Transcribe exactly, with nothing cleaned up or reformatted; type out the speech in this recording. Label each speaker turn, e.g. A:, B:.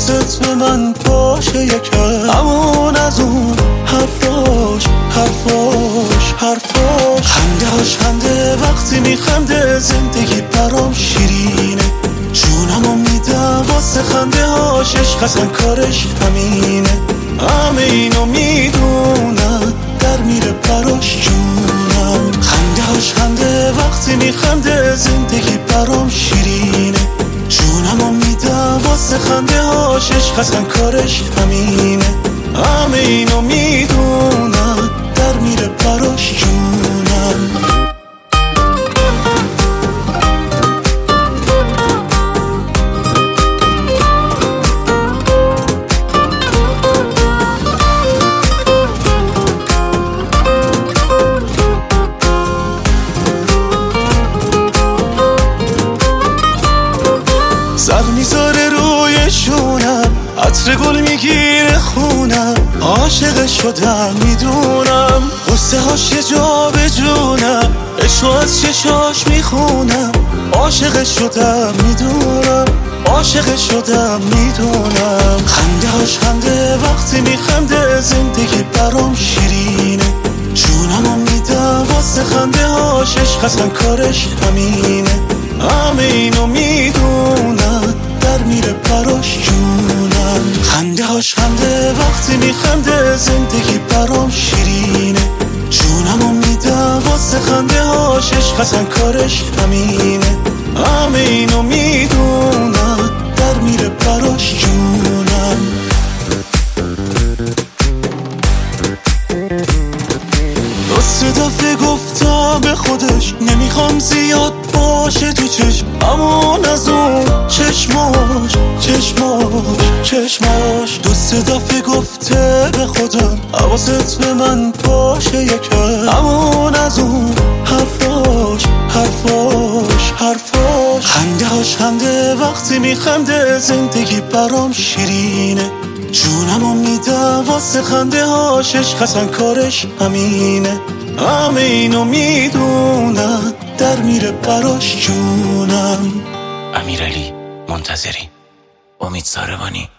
A: حواست به من باشه یکم، همون از اون حرفاش حرفاش حرفاش خنده هاش خنده وقتی میخنده، زندگی برام شیرینه، جونمو میدم واسه خنده هاش، عشق اصلا کارش همینه، همه اینو میدونم در میره براش جونم، خنده هاش خنده وقتی میخنده، زندگی برام شیرینه، جونمو میدم واسه خنده هاش، عشق اصلا کارش همینه، همه اینو میدونم در میره براش جونم. سر میذاره روی شونم، عطر گل میگیره خونم، عاشق شدم میدونم، قصه هاش یه جا به جونم، عشق از چشاش میخونم، عاشق شدم میدونم، عاشق شدم میدونم، خنده هاش خنده وقتی میخنده، زندگی برام شیرینه، جونمو میدم واسه خنده هاش، عشق اصلا کارش همینه، همه اینو میدونم در میره براش جونم، خنده هاش خنده وقتی میخنده، زندگی برام شیرینه، جونمو میدم واسه خنده هاش، عشق اصلا کارش همینه، همه اینو میدونم در میره براش جونم. دو دفعه گفتم به خودش نمیخوام زیاد باشه تو چشم، همون از اون چشماش چشماش چشماش دو سه دفعه گفته به خودم حواست به من باشه یکم، همون از اون حرفاش حرفاش حرفاش خنده هاش خنده وقتی میخنده، زندگی برام شیرینه، جونمو میدم واسه خنده هاش، عشق اصلا کارش همینه، همه اینو میدونم در میره براش جونم.
B: امیرعلی منتظری، امید ساربانی.